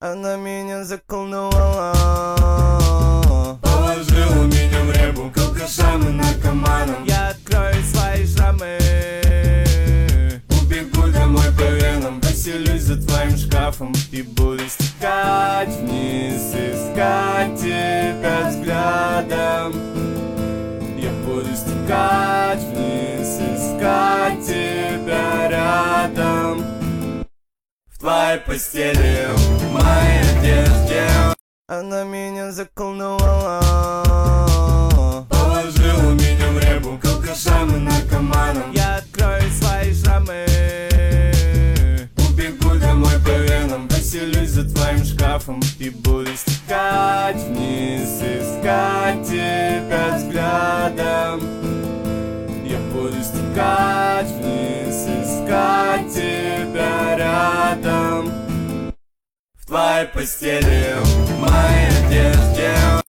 Она меня заколдовала, положила меня в ребу к алкашам и наркоманам. я открою свои шрамы, убегу домой по венам, поселюсь за твоим шкафом и буду стекать вниз, искать тебя взглядом. Я буду стекать вниз, искать тебя рядом. В твоей постели, в моей одежде. Она меня заколдовала, положила меня в ребу к алкашам и наркоманам. я открою свои шрамы, убегу домой по венам, поселюсь за твоим шкафом и буду стекать вниз, искать тебя взглядом. Я буду стекать вниз, искать тебя рядом. в твоей постели, в моей